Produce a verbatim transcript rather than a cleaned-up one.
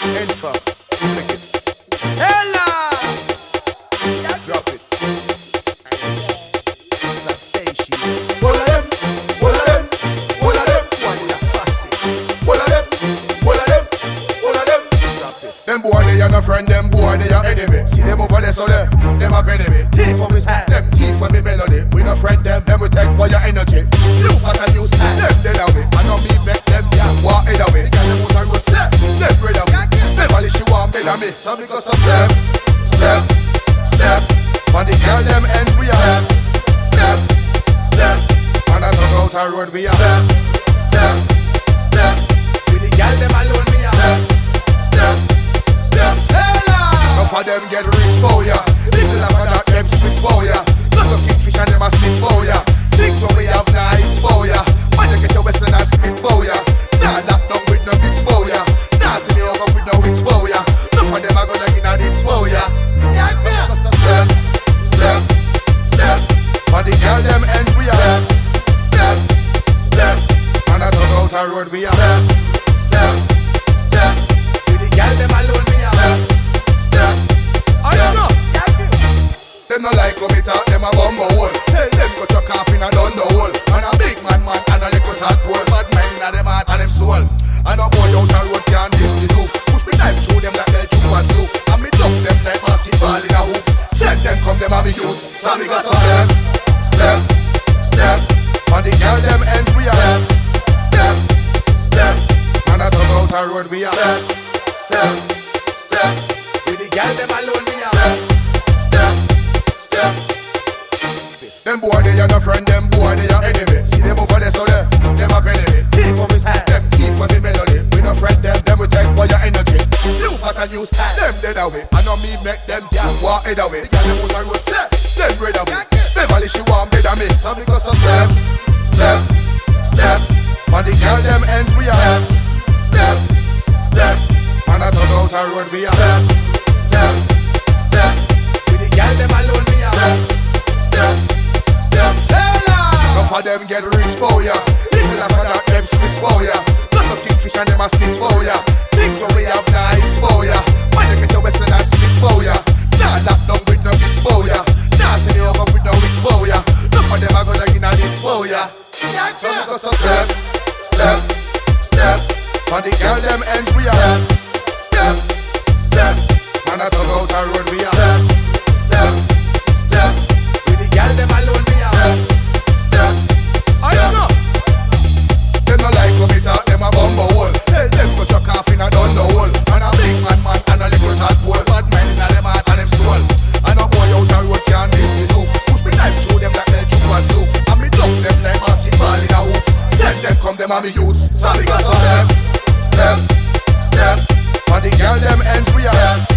Info, flick it. Sella! Drop it. Satashi. All of them, all of them, all of them. One of your fussy. All of them, all of them, all of them. Drop it. Them boy they are no friend, them boy they are enemy. See them over there so there, them a enemy. Thief for his hand, them thief for me melody. We no friend them, them we take for your energy. You what a new style, them dead away. I know me make them yeah, walk head away. The girl them out and road set, them red away. Beverly she want better me, so me go so step, step, step. On the girl them ends we are step, step. On a dug out a road we are step, step, step. With the girl them alone we are step, step, step. Enough of them get rich for ya. Little of that them switch for ya. Lot of kingfish and them a stitch for ya. Things what we have now it's for ya. Man you get your western and spit for ya. Nah that down with no bitch for ya. Nah see me over with no witch for ya. Enough of them a gonna in a ditch for ya. Yes sir. Step, step, step. For the girl them ends we are step, step. On a dug out a road we are step, step. With the girl them alone we are step, step. Them no like how me talk, them a bumbo hole. Tell them go chuck off in a dundo hole. And a big man man and a little tadpole. Bad mind inna them heart and them soul. And a boy out a road can't diss the roof. Push me knife through them like they juke and sloop. And me dump them like basketball in a hoop. Send them come them and me use. So me got some step, step, step. On the girl them ends we are step, step. And a dug out a road we are step, step. With the girl them alone we are step, step. Them boy they are no friend, them boy they are enemy. See them over there so there, them a enemy. Thief for his hand, them thief for the melody. We no friend them, them we take for your energy. New pattern, new style, them dead away. I know me make them yeah, walk head away. The girl them out and road set, them red away. Beverly she want better me, so me go so step, step, step. On the girl them ends we are step, step. On a dug out a road we are step, step. With the girl them alone we are step, step, step. Enough of them get rich for ya. Little of that them switch for ya. Lot of kingfish and them a snitch for ya. Things what we have now it's for ya. When you get your western and stick for ya. Nah lock down with no bitch for ya. Nah see me over with no witch for ya. Enough of them a gonna in a ditch for ya. So we go so step, step, step. On the girl them ends we are step, step. On a dug out a road we are step, step. With the girl them alone we are step, I know. Them no like how me talk, them a bumbo hole. Tell them go chuck off in a dundo hole. And a big man man and a little tadpole. Bad mind inna them heart and them soul. And a boy out a road can't diss me too. Push me knife through them like they juke and sloop. And me dump them like basketball in a hoop. Send them come them and me use. So me got so step, step, step. On the girl them ends we are